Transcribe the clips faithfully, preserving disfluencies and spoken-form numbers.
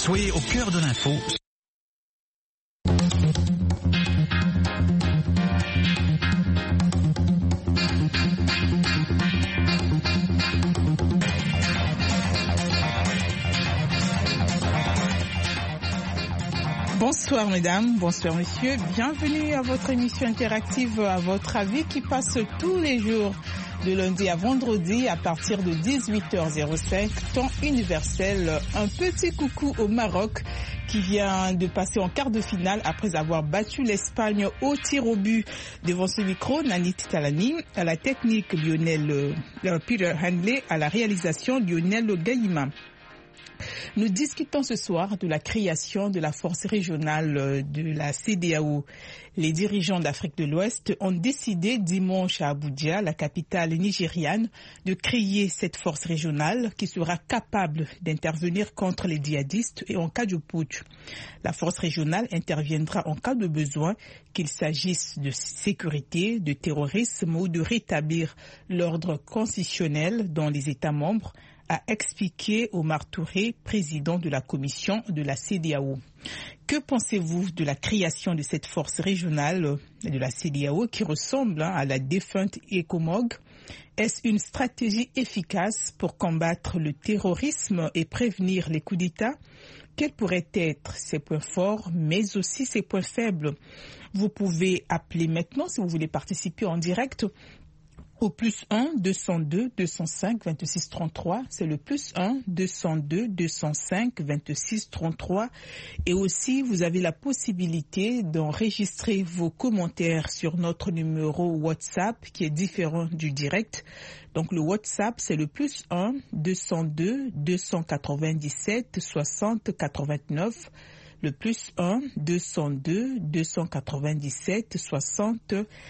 Soyez au cœur de l'info. Bonsoir mesdames, bonsoir messieurs, bienvenue à votre émission interactive à votre avis qui passe tous les jours de lundi à vendredi à partir de dix-huit heures cinq, temps universel. Un petit coucou au Maroc qui vient de passer en quart de finale après avoir battu l'Espagne au tir au but. Devant ce micro, Nanit Talani, à la technique Lionel euh, Peter Handley, à la réalisation Lionel Gaïma. Nous discutons ce soir de la création de la force régionale de la C D A O. Les dirigeants d'Afrique de l'Ouest ont décidé dimanche à Abuja, la capitale nigériane, de créer cette force régionale qui sera capable d'intervenir contre les djihadistes et en cas de putsch. La force régionale interviendra en cas de besoin, qu'il s'agisse de sécurité, de terrorisme ou de rétablir l'ordre constitutionnel dans les États membres, a expliqué Omar Touré, président de la commission de la C D A O. Que pensez-vous de la création de cette force régionale de la C D A O qui ressemble hein, à la défunte ECOMOG? Est-ce une stratégie efficace pour combattre le terrorisme et prévenir les coups d'État? Quels pourraient être ses points forts, mais aussi ses points faibles? Vous pouvez appeler maintenant si vous voulez participer en direct au plus un deux cent deux deux cent cinq vingt-six trente-trois, c'est le plus un deux cent deux deux cent cinq vingt-six trente-trois, et aussi vous avez la possibilité d'enregistrer vos commentaires sur notre numéro WhatsApp qui est différent du direct. Donc le WhatsApp c'est le plus un deux cent deux deux cent quatre-vingt-dix-sept soixante quatre-vingt-neuf, le plus un deux cent deux deux cent quatre-vingt-dix-sept soixante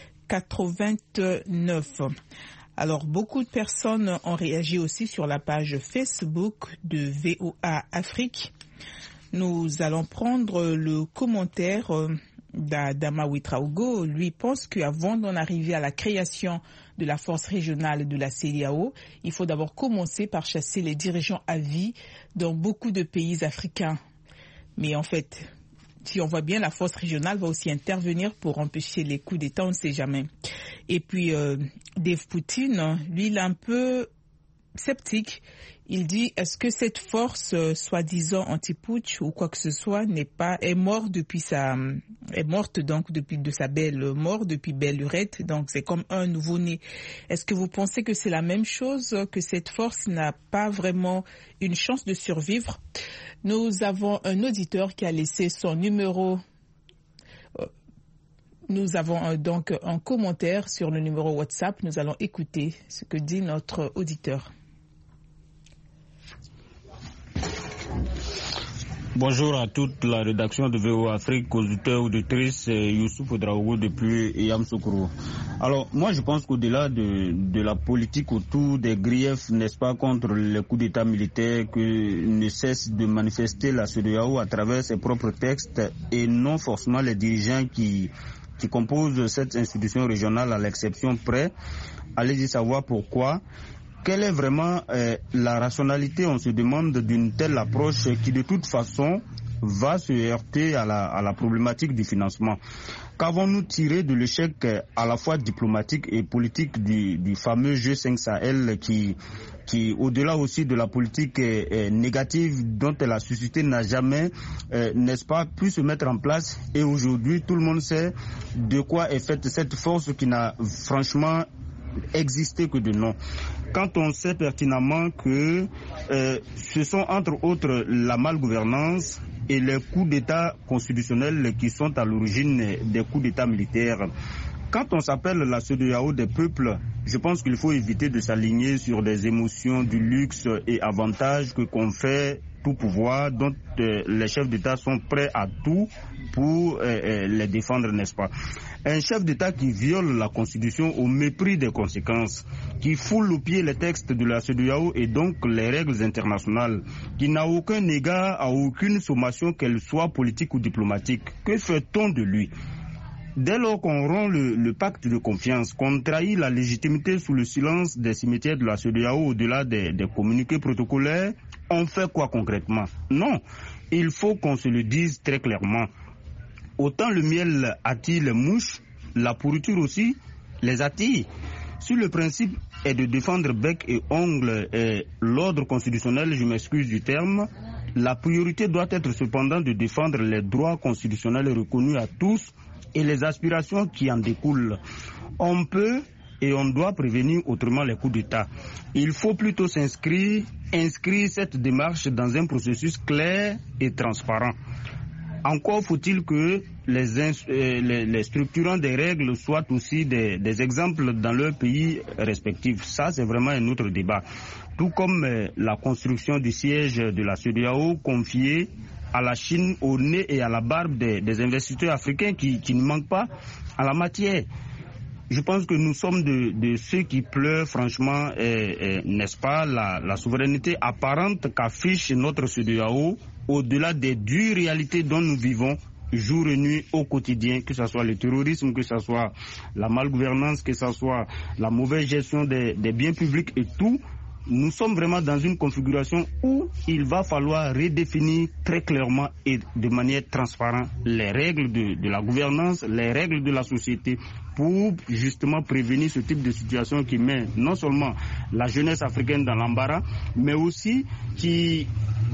quatre-vingt-neuf. Alors, beaucoup de personnes ont réagi aussi sur la page Facebook de V O A Afrique. Nous allons prendre le commentaire d'Adama Ouedraogo. Lui pense qu'avant d'en arriver à la création de la force régionale de la C D A O, il faut d'abord commencer par chasser les dirigeants à vie dans beaucoup de pays africains. Mais en fait, si on voit bien, la force régionale va aussi intervenir pour empêcher les coups d'État, on ne sait jamais. Et puis, euh, Dave Poutine, lui, il est un peu sceptique. Il dit, est-ce que cette force, euh, soi-disant anti-putsch ou quoi que ce soit, n'est pas, est morte depuis sa, est morte donc depuis de sa belle mort, depuis belle lurette, donc c'est comme un nouveau-né. Est-ce que vous pensez que c'est la même chose, que cette force n'a pas vraiment une chance de survivre? Nous avons un auditeur qui a laissé son numéro. Nous avons donc un commentaire sur le numéro WhatsApp. Nous allons écouter ce que dit notre auditeur. Bonjour à toute la rédaction de V O A Afrique, auditeurs, auditrices, Youssouf Ouedraogo depuis Yamoussoukro. Alors, moi, je pense qu'au-delà de, de la politique autour des griefs, n'est-ce pas, contre les coups d'État militaires que ne cesse de manifester la C D A O à travers ses propres textes et non forcément les dirigeants qui, qui composent cette institution régionale à l'exception près, allez-y savoir pourquoi. Quelle est vraiment euh, la rationalité, on se demande, d'une telle approche qui de toute façon va se heurter à la, à la problématique du financement? Qu'avons-nous tiré de l'échec à la fois diplomatique et politique du, du fameux G cinq Sahel qui, qui au-delà aussi de la politique euh, négative dont elle a suscité, n'a jamais, euh, n'est-ce pas, pu se mettre en place, et aujourd'hui tout le monde sait de quoi est faite cette force qui n'a franchement existé que de nom. Quand on sait pertinemment que euh, ce sont entre autres la malgouvernance et les coups d'État constitutionnels qui sont à l'origine des coups d'État militaires. Quand on s'appelle la C D A O des peuples, je pense qu'il faut éviter de s'aligner sur des émotions du luxe et avantages que confère tout pouvoir, dont euh, les chefs d'État sont prêts à tout pour euh, les défendre, n'est-ce pas? Un chef d'État qui viole la Constitution au mépris des conséquences, qui foule au pied les textes de la C D A O et donc les règles internationales, qui n'a aucun égard à aucune sommation, qu'elle soit politique ou diplomatique. Que fait-on de lui? Dès lors qu'on rompt le, le pacte de confiance, qu'on trahit la légitimité sous le silence des cimetières de la C D A O au-delà des, des communiqués protocolaires, on fait quoi concrètement? Non, il faut qu'on se le dise très clairement. Autant le miel attire les mouches, la pourriture aussi les attire. Si le principe est de défendre bec et ongle et l'ordre constitutionnel, je m'excuse du terme, la priorité doit être cependant de défendre les droits constitutionnels reconnus à tous et les aspirations qui en découlent. On peut et on doit prévenir autrement les coups d'État. Il faut plutôt s'inscrire, inscrire cette démarche dans un processus clair et transparent. Encore faut-il que les, euh, les, les structurants des règles soient aussi des, des exemples dans leurs pays respectifs. Ça, c'est vraiment un autre débat. Tout comme euh, la construction du siège de la C E D E A O confiée à la Chine au nez et à la barbe des, des investisseurs africains qui, qui ne manquent pas en la matière. Je pense que nous sommes de, de ceux qui pleurent franchement, eh, eh, n'est-ce pas, la, la souveraineté apparente qu'affiche notre C E D E A O au-delà des dures réalités dont nous vivons jour et nuit au quotidien, que ce soit le terrorisme, que ce soit la malgouvernance, que ce soit la mauvaise gestion des, des biens publics et tout. Nous sommes vraiment dans une configuration où il va falloir redéfinir très clairement et de manière transparente les règles de, de la gouvernance, les règles de la société pour justement prévenir ce type de situation qui met non seulement la jeunesse africaine dans l'embarras, mais aussi qui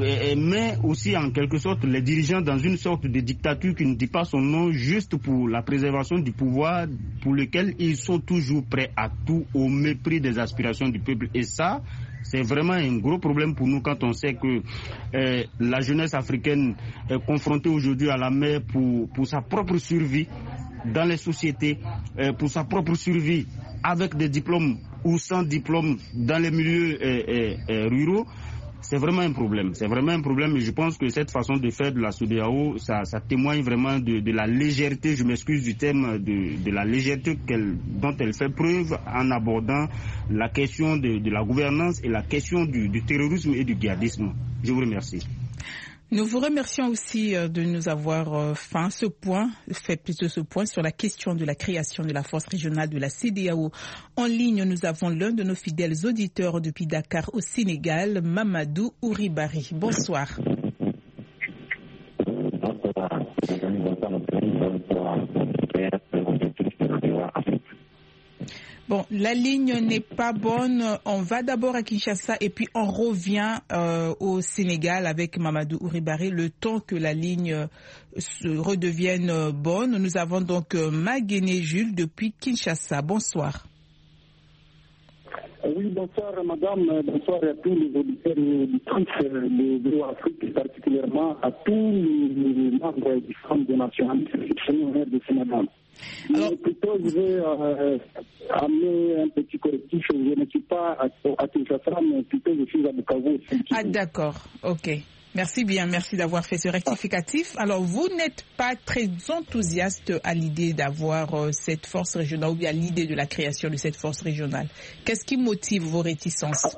met aussi en quelque sorte les dirigeants dans une sorte de dictature qui ne dit pas son nom juste pour la préservation du pouvoir pour lequel ils sont toujours prêts à tout au mépris des aspirations du peuple. Et ça, c'est vraiment un gros problème pour nous quand on sait que euh, la jeunesse africaine est confrontée aujourd'hui à la mer pour, pour sa propre survie dans les sociétés, euh, pour sa propre survie avec des diplômes ou sans diplôme dans les milieux euh, euh, euh, ruraux. C'est vraiment un problème, c'est vraiment un problème et je pense que cette façon de faire de la C E D E A O, ça, ça témoigne vraiment de, de la légèreté, je m'excuse du terme, de, de la légèreté qu'elle, dont elle fait preuve en abordant la question de, de la gouvernance et la question du, du terrorisme et du djihadisme. Je vous remercie. Nous vous remercions aussi de nous avoir fait ce point, fait plutôt ce point sur la question de la création de la force régionale de la C E D E A O. En ligne, nous avons l'un de nos fidèles auditeurs depuis Dakar au Sénégal, Mamadou Ouribari. Bonsoir. Bon, la ligne n'est pas bonne. On va d'abord à Kinshasa et puis on revient euh, au Sénégal avec Mamadou Ouribari le temps que la ligne se redevienne bonne. Nous avons donc Maguéné Jules depuis Kinshasa. Bonsoir. Oui, bonsoir madame, bonsoir à tous les auditeurs et auditrices de Véo Afrique, et particulièrement à tous les membres du Front de nationalisme de ce madame. Alors, mais plutôt, je vais euh, amener un petit correctif. Je ne suis pas à, à Kinshasa, mais plutôt je suis à Bukavu. Ah d'accord, ok. Merci bien, merci d'avoir fait ce rectificatif. Alors, vous n'êtes pas très enthousiaste à l'idée d'avoir euh, cette force régionale ou bien à l'idée de la création de cette force régionale. Qu'est-ce qui motive vos réticences?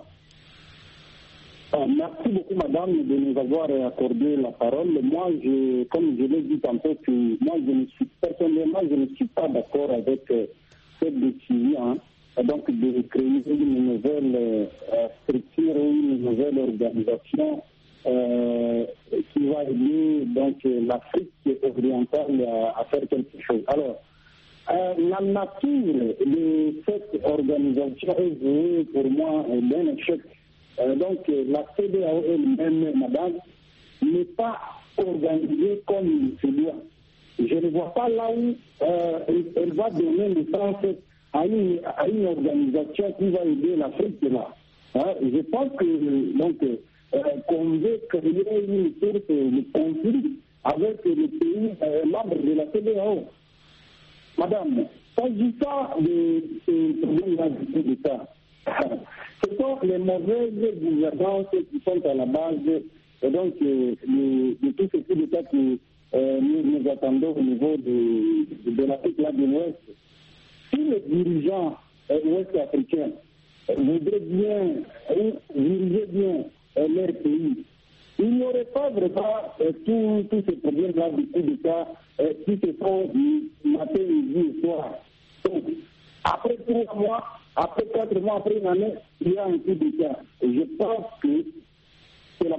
Ah, merci beaucoup, madame, de nous avoir accordé la parole. Moi, je, comme je l'ai dit tantôt, que moi, je ne suis, personnellement, je ne suis pas d'accord avec euh, cette décision, hein, donc de créer une nouvelle euh, structure, une nouvelle organisation euh, qui va aider donc l'Afrique orientale à, à faire quelque chose. Alors, euh, la nature de cette organisation est vouée pour moi d'un échec. Euh, donc, la C E D E A O elle-même, madame, n'est pas organisée comme il se doit. Je ne vois pas là où euh, elle, elle va donner le sens à une, à une organisation qui va aider l'Afrique de là. Hein, je pense que, donc, euh, qu'on veut créer une sorte de conflit avec les pays euh, membres de la C E D E A O. Madame, s'agissant de ce problème-là du coup d'État, ce sont les mauvaises gouvernances qui sont à la base et donc, euh, de, de tout ce coup d'État que euh, nous, nous attendons au niveau de, de l'Afrique de l'Ouest. Si les dirigeants euh, ouest-africains euh, voudraient bien ou diriger bien euh, leur pays, il n'y aurait pas vraiment euh, tous tout ces problèmes-là du coup d'État euh, qui se font du matin, midi et soir. Donc, après trois mois, après quatre mois, après une année, il y a un coup d'État. Et je pense que c'est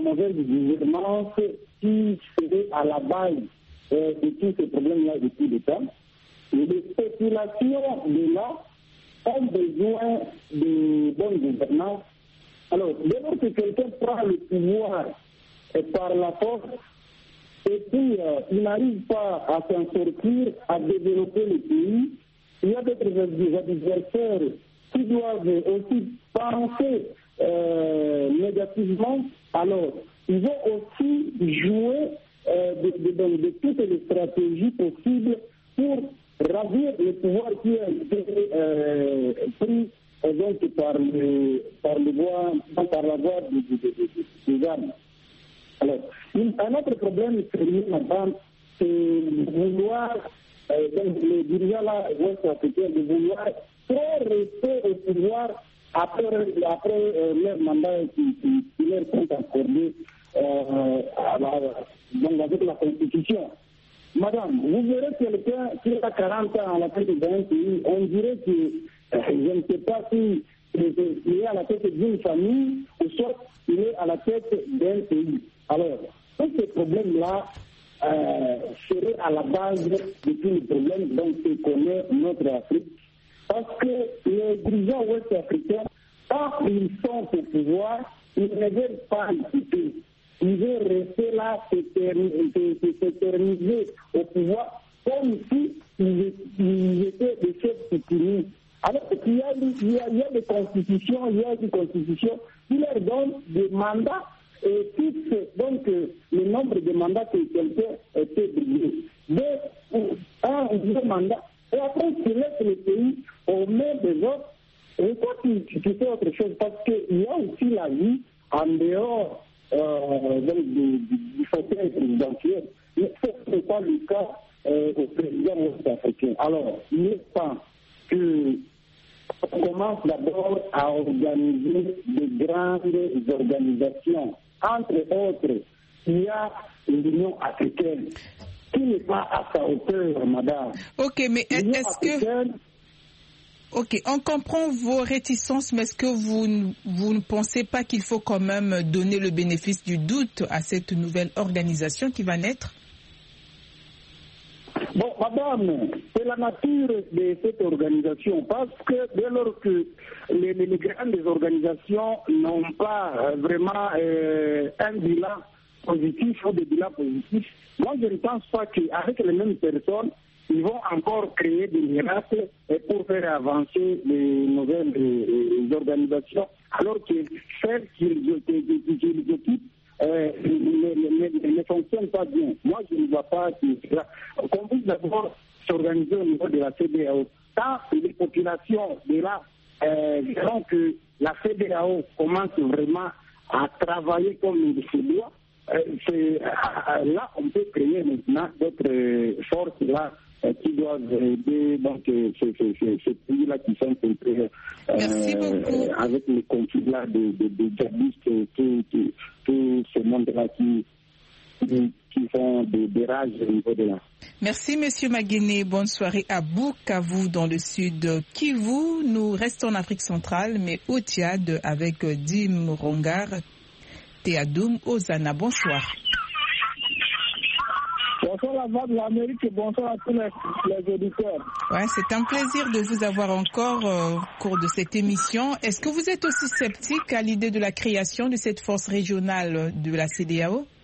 mauvaise gouvernance qui serait à la base euh, de tous ces problèmes-là depuis le temps. Et les populations de là ont besoin de bonne gouvernance. Alors, dès lors que quelqu'un prend le pouvoir et par la force, et puis euh, il n'arrive pas à s'en sortir, à développer le pays, il y a d'autres adversaires qui doivent aussi penser euh, négativement. Alors, ils vont aussi jouer euh, de, de, de, de toutes les stratégies possibles pour ravir le pouvoir qui a été euh, pris euh, donc par, le, par, le voie, par la voie des de, de, de, armes. Alors, une, un autre problème sérieux maintenant, c'est de vouloir, euh, donc les dirigeants là, ouest-africains, de vouloir trop rester au pouvoir après, après euh, leur mandat qui, qui, qui leur sont accordés euh, à la, donc avec la Constitution. Madame, vous verrez quelqu'un qui a quarante ans à la tête d'un pays, on dirait que, euh, je ne sais pas si il est à la tête d'une famille ou soit il est à la tête d'un pays. Alors, tous ces problèmes-là euh, seraient à la base de tous les problèmes dont se connaît notre Afrique. Parce que les dirigeants ouest-africains, quand ils sont au pouvoir, ils ne veulent pas quitter. Ils veulent rester là, s'éterniser au pouvoir, comme si ils étaient des chefs coutumiers. Alors, il y, a, il, y a, il y a des constitutions, il y a des constitutions qui leur donnent des mandats et fixe donc le nombre de mandats que quelqu'un était brûlé. Deux, un ou deux mandats. Et après, tu laisses le pays aux mains des autres. Et toi, tu, tu fais autre chose parce qu'il y a aussi la vie en dehors euh, donc, du, du fauteuil présidentiel. Mais ce n'est pas le cas euh, au président ouest-africain. Alors, il est temps que on commence d'abord à organiser de grandes organisations. Entre autres, il y a l'Union africaine qui n'est pas à sa hauteur, madame. Ok, mais est-ce que... Ok, on comprend vos réticences, mais est-ce que vous, vous ne pensez pas qu'il faut quand même donner le bénéfice du doute à cette nouvelle organisation qui va naître? Bon, madame, c'est la nature de cette organisation, parce que dès lors que les, les grandes organisations n'ont pas euh, vraiment euh, un bilan positif ou des bilans positifs, moi je ne pense pas qu'avec les mêmes personnes, ils vont encore créer des miracles pour faire avancer les nouvelles les, les organisations, alors que celles qu'ils occupent euh, ne, ne, ne fonctionnent pas bien. Moi, je ne vois pas qu'on puisse d'abord s'organiser au niveau de la C D A O. Quand les populations de là euh, verront que la C D A O commence vraiment à travailler comme il se doit, euh, euh, là, on peut créer maintenant d'autres forces là qui doivent aider donc ces pays-là qui sont contrés euh, avec les conflits-là de, de, de djihadistes et tout, tout, tout ce monde-là qui, qui, qui font des, des rages au niveau de là. Merci, Monsieur Maguéné. Bonne soirée à Bukavu, dans le sud Kivu. Nous restons en Afrique centrale, mais au Tchad, avec Dim Rongar, Théadoum Ozana. Bonsoir. Bonsoir la voix de l'Amérique et bonsoir à tous les, les auditeurs. Ouais, c'est un plaisir de vous avoir encore euh, au cours de cette émission. Est-ce que vous êtes aussi sceptique à l'idée de la création de cette force régionale de la C D A O?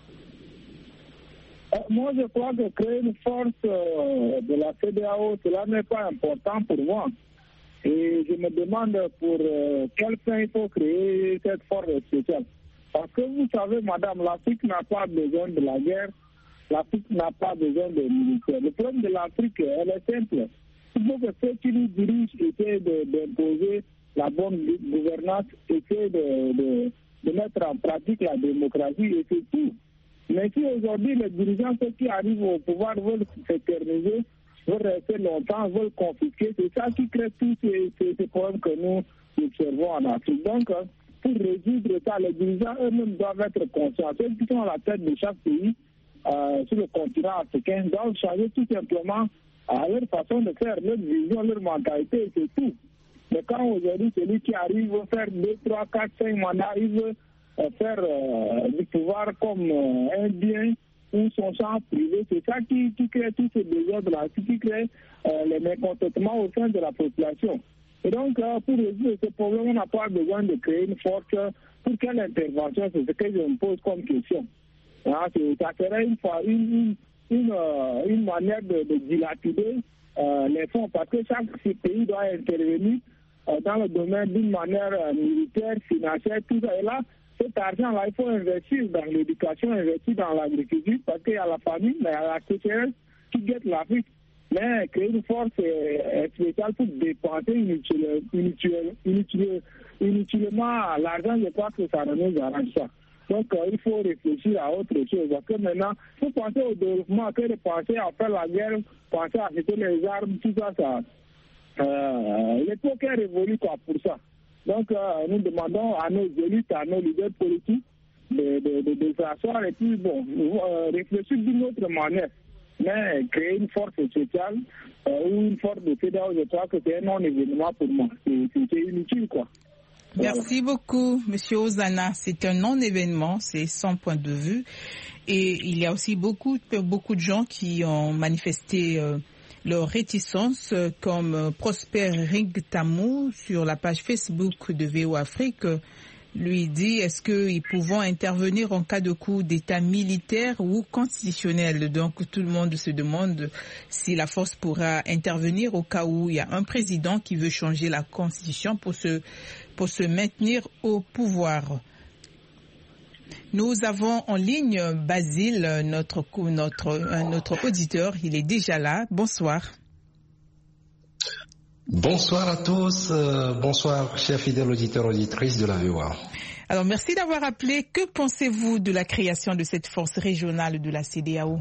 euh, Moi, je crois que créer une force euh, de la C D A O, cela n'est pas important pour moi. Et je me demande pour euh, quel fin il faut créer cette force spéciale. Parce que vous savez, madame, l'Afrique n'a pas besoin de la guerre. L'Afrique n'a pas besoin de militaires. Le problème de l'Afrique, elle est simple. Il faut que ceux qui nous dirigent essaient d'imposer la bonne gouvernance, essaient de, de, de mettre en pratique la démocratie et c'est tout. Mais si aujourd'hui les dirigeants, ceux qui arrivent au pouvoir, veulent s'éterniser, veulent rester longtemps, veulent confisquer, c'est ça qui crée tous ces, ces, ces problèmes que nous observons en Afrique. Donc, pour résoudre ça, les dirigeants eux-mêmes doivent être conscients. Ceux qui sont à la tête de chaque pays, Euh, sur le continent africain, doivent changer tout simplement à leur façon de faire, leur vision, leur mentalité, c'est tout. Mais quand aujourd'hui, celui qui arrive veut faire deux, trois, quatre, cinq mandats, il veut euh, faire euh, du pouvoir comme euh, un bien ou son champ privé. C'est ça qui, qui crée tous ces désordres-là, qui crée euh, les mécontentements au sein de la population. Et donc, euh, pour résoudre ce problème, on n'a pas besoin de créer une force. Pour quelle intervention? C'est ce que je me pose comme question. Ah, ça serait une, une, une, une, euh, une manière de, de dilapider euh, les fonds, parce que chaque pays doit intervenir euh, dans le domaine d'une manière euh, militaire, financière, tout ça. Et là, cet argent-là, il faut investir dans l'éducation, investir dans l'agriculture, parce qu'il y a la famine, il y a la sécheresse qui guette l'Afrique. Mais créer une force euh, spéciale pour dépenser inutilement, inutilement, inutilement, inutilement l'argent, je crois que ça ne nous arrange pas. Donc, euh, il faut réfléchir à autre chose. Parce que maintenant, il faut penser au développement, que de penser à faire la guerre, penser à acheter les armes, tout ça, ça. Euh, l'époque est révolue quoi, pour ça. Donc, euh, nous demandons à nos élites, à nos leaders politiques de, de, de, de s'asseoir et puis, bon, euh, réfléchir d'une autre manière. Mais créer une force sociale euh, ou une force de C D A O, je crois que c'est un non-événement pour moi. C'est inutile, quoi. Merci voilà. beaucoup, Monsieur Ozana. C'est un non-événement, c'est son point de vue. Et il y a aussi beaucoup, beaucoup de gens qui ont manifesté euh, leur réticence, euh, comme euh, Prosper Ringtamou sur la page Facebook de V O Afrique. Euh, lui dit, est-ce qu'ils pouvons intervenir en cas de coup d'État militaire ou constitutionnel? Donc tout le monde se demande si la force pourra intervenir au cas où il y a un président qui veut changer la constitution pour se, pour se maintenir au pouvoir. Nous avons en ligne Basile, notre, notre, notre auditeur, il est déjà là. Bonsoir. Bonsoir à tous, euh, bonsoir chers fidèles auditeurs auditrices de la V O A. Alors merci d'avoir appelé. Que pensez-vous de la création de cette force régionale de la C D A O?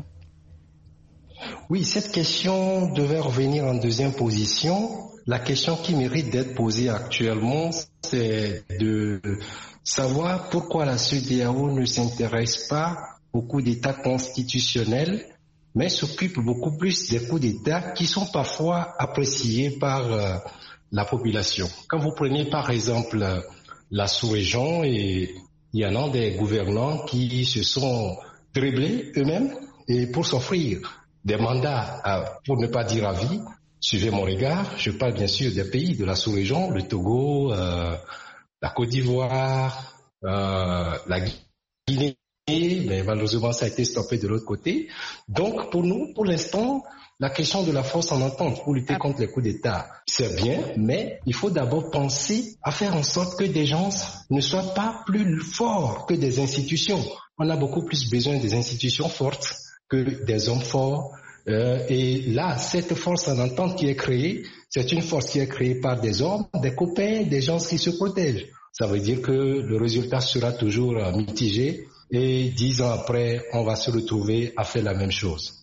Oui, cette question devait revenir en deuxième position. La question qui mérite d'être posée actuellement, c'est de savoir pourquoi la C D A O ne s'intéresse pas au coup d'État constitutionnel, mais s'occupe beaucoup plus des coups d'État qui sont parfois appréciés par euh, la population. Quand vous prenez par exemple euh, la sous-région, et il y en a des gouvernants qui se sont dribblés eux-mêmes et pour s'offrir des mandats, à, pour ne pas dire à vie. Suivez mon regard, je parle bien sûr des pays de la sous-région, le Togo, euh, la Côte d'Ivoire, euh, la Guinée, mais malheureusement ça a été stoppé de l'autre côté. Donc pour nous, pour l'instant, la question de la force en entente pour lutter contre les coups d'État, c'est bien, mais il faut d'abord penser à faire en sorte que des gens ne soient pas plus forts que des institutions. On a beaucoup plus besoin des institutions fortes que des hommes forts. Euh, et là, cette force en entente qui est créée, c'est une force qui est créée par des hommes, des copains, des gens qui se protègent. Ça veut dire que le résultat sera toujours mitigé. Et dix ans après, on va se retrouver à faire la même chose.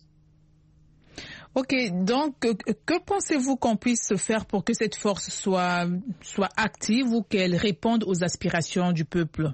Ok, donc que pensez-vous qu'on puisse faire pour que cette force soit, soit active ou qu'elle réponde aux aspirations du peuple?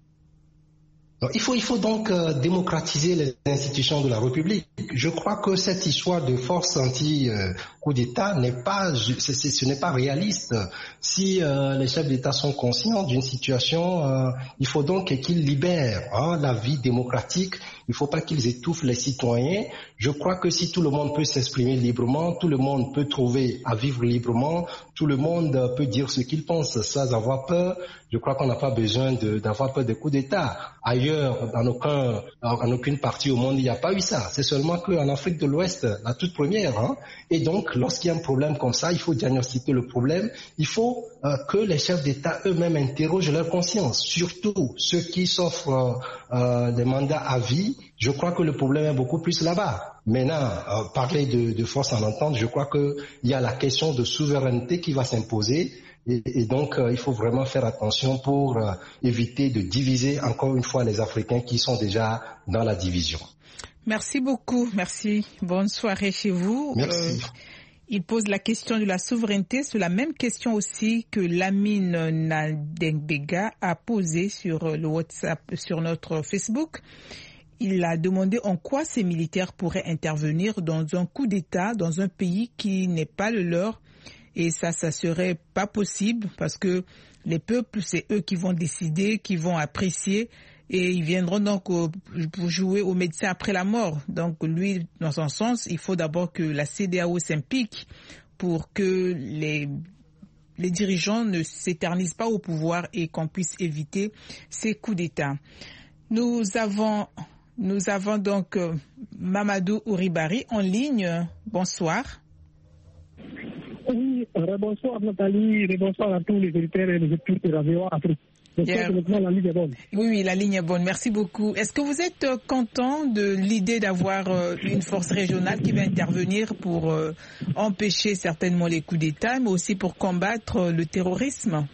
Il faut, il faut donc euh, démocratiser les institutions de la République. Je crois que cette histoire de force anti-coup d'État n'est pas, c'est, c'est, ce n'est pas réaliste. Si euh, les chefs d'État sont conscients d'une situation, euh, il faut donc qu'ils libèrent hein, la vie démocratique. Il ne faut pas qu'ils étouffent les citoyens. Je crois que si tout le monde peut s'exprimer librement, tout le monde peut trouver à vivre librement, tout le monde peut dire ce qu'il pense sans avoir peur. Je crois qu'on n'a pas besoin de, d'avoir peur des coups d'État. Ailleurs, dans aucun, en aucune partie au monde, il n'y a pas eu ça. C'est seulement qu'en Afrique de l'Ouest, la toute première. Hein. Et donc, lorsqu'il y a un problème comme ça, il faut diagnostiquer le problème. Il faut euh, que les chefs d'État eux-mêmes interrogent leur conscience. Surtout ceux qui s'offrent euh, des mandats à vie. Je crois que le problème est beaucoup plus là-bas. Maintenant, euh, parler de, de force en entente, je crois qu'il y a la question de souveraineté qui va s'imposer. Et, et donc, euh, il faut vraiment faire attention pour euh, éviter de diviser encore une fois les Africains qui sont déjà dans la division. Merci beaucoup. Merci. Bonne soirée chez vous. Merci. Euh, il pose la question de la souveraineté. C'est la même question aussi que Lamine Nadengbega a posée sur le WhatsApp, sur notre Facebook. Il a demandé en quoi ces militaires pourraient intervenir dans un coup d'État dans un pays qui n'est pas le leur. Et ça, ça serait pas possible parce que les peuples, c'est eux qui vont décider, qui vont apprécier, et ils viendront donc au, pour jouer au médecin après la mort. Donc lui, dans son sens, il faut d'abord que la C D A O s'implique pour que les, les dirigeants ne s'éternisent pas au pouvoir et qu'on puisse éviter ces coups d'État. Nous avons, nous avons donc euh, Mamadou Ouribari en ligne. Bonsoir. Oui, bonsoir Nathalie, bonsoir à tous les auditeurs et les études de Radio Afrique. Yeah. La ligne est bonne. Oui, oui, la ligne est bonne. Merci beaucoup. Est-ce que vous êtes euh, content de l'idée d'avoir euh, une force régionale qui va intervenir pour euh, empêcher certainement les coups d'État, mais aussi pour combattre euh, le terrorisme?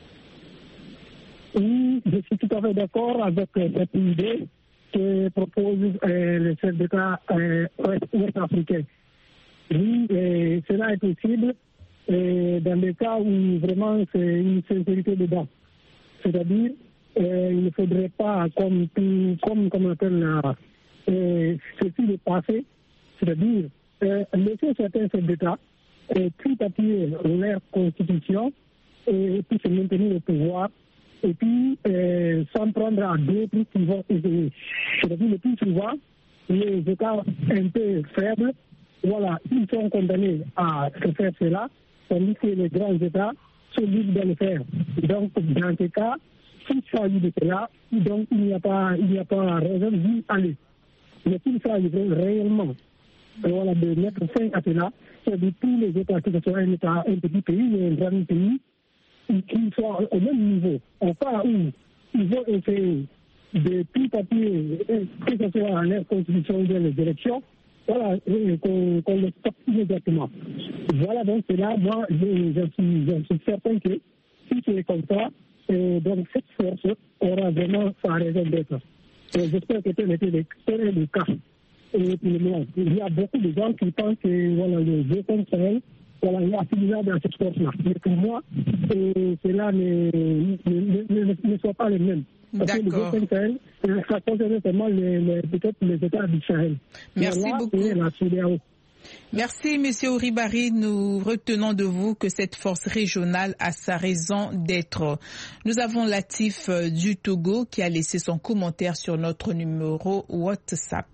Oui, je suis tout à fait d'accord avec euh, cette idée que propose euh, le chef d'État euh, ouest-africain. Oui, euh, cela est possible euh, dans le cas où vraiment c'est une sincérité dedans. C'est-à-dire, euh, il ne faudrait pas, comme tout, comme, comme on appelle euh, ceci le passé, c'est-à-dire euh, laisser certains chefs d'État euh, puis appuyer leur constitution et puis se maintenir au pouvoir et puis euh, s'en prendre à d'autres qui vont essayer. C'est-à-dire le plus souvent, les États un peu faibles, voilà, ils sont condamnés à faire cela, tandis que les grands États sont libres de le faire. Donc, dans ce cas, s'il s'agit de cela, donc il n'y a pas, il n'y a pas raison d'y aller. Mais s'il s'agit réellement voilà, de mettre fin à cela, c'est-à-dire tous les États, que ce soit un État, un petit pays ou un grand pays, qu'ils soient au même niveau, au cas où ils vont essayer de tout papier, que ce soit en leur constitution ou dans les élections, voilà, qu'on qu le stoppe immédiatement. Voilà, donc c'est là, moi, je, je, suis, je suis certain que si c'est comme ça, euh, donc cette force aura vraiment sa raison d'être. J'espère que tel était le, tel est le cas. Et pour le moment, il y a beaucoup de gens qui pensent que voilà, le G cinq Sahel, voilà, il y a affinité dans cette force-là. Mais pour moi, euh, cela ne, ne, ne, ne soit pas les mêmes. Parce que le G cinq Sahel, ça concerne seulement les, les, peut-être les États du Sahel. Merci là, beaucoup. La C D A O. Merci, Monsieur Ouribari. Nous retenons de vous que cette force régionale a sa raison d'être. Nous avons Latif du Togo qui a laissé son commentaire sur notre numéro WhatsApp.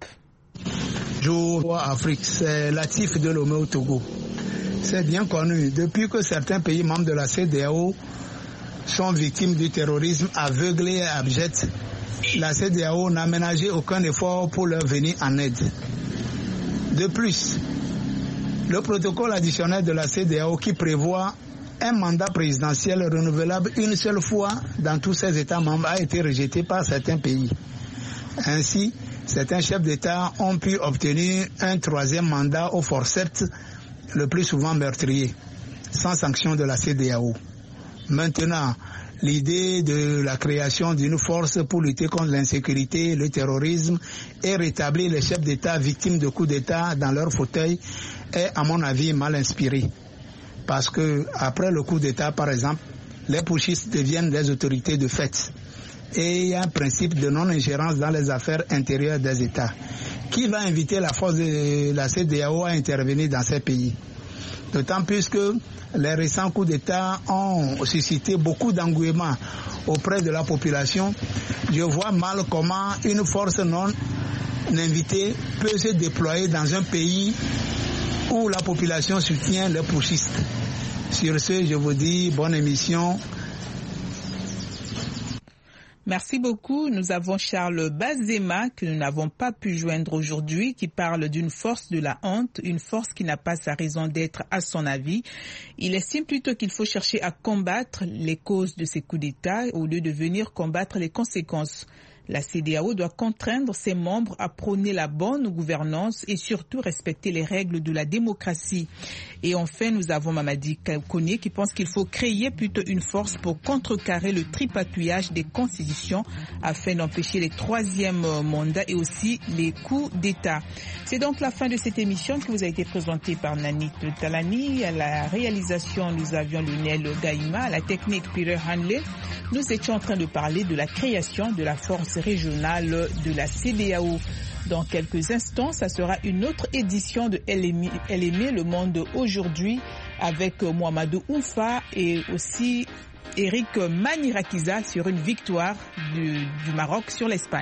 Bonjour Afrique, c'est Latif de Lomé au Togo. C'est bien connu. Depuis que certains pays membres de la C D A O sont victimes du terrorisme aveuglé et abject, la C D A O n'a ménagé aucun effort pour leur venir en aide. De plus, le protocole additionnel de la C D A O qui prévoit un mandat présidentiel renouvelable une seule fois dans tous ces États membres a été rejeté par certains pays. Ainsi, certains chefs d'État ont pu obtenir un troisième mandat au forceps, le plus souvent meurtrier, sans sanction de la C D A O. Maintenant, l'idée de la création d'une force pour lutter contre l'insécurité, le terrorisme et rétablir les chefs d'État victimes de coups d'État dans leur fauteuil est, à mon avis, mal inspirée. Parce que, après le coup d'État, par exemple, les putschistes deviennent des autorités de fait. Et il y a un principe de non-ingérence dans les affaires intérieures des États. Qui va inviter la force de la C D A O à intervenir dans ces pays? D'autant plus que les récents coups d'État ont suscité beaucoup d'engouement auprès de la population. Je vois mal comment une force non invitée peut se déployer dans un pays où la population soutient les putschistes. Sur ce, je vous dis bonne émission. Merci beaucoup. Nous avons Charles Bazema, que nous n'avons pas pu joindre aujourd'hui, qui parle d'une force de la honte, une force qui n'a pas sa raison d'être à son avis. Il estime plutôt qu'il faut chercher à combattre les causes de ces coups d'État au lieu de venir combattre les conséquences. La C D A O doit contraindre ses membres à prôner la bonne gouvernance et surtout respecter les règles de la démocratie. Et enfin, nous avons Mamadi Kone qui pense qu'il faut créer plutôt une force pour contrecarrer le tripatouillage des constitutions afin d'empêcher les troisièmes mandats et aussi les coups d'État. C'est donc la fin de cette émission qui vous a été présentée par Nanit Talani. À la réalisation, nous avions Lionel Gaïma. À la technique, Peter Hanley. Nous étions en train de parler de la création de la force régionale de la C D A O. Dans quelques instants, ça sera une autre édition de L M I, Le Monde aujourd'hui avec Mohamedou Oufa et aussi Eric Manirakiza sur une victoire du, du Maroc sur l'Espagne.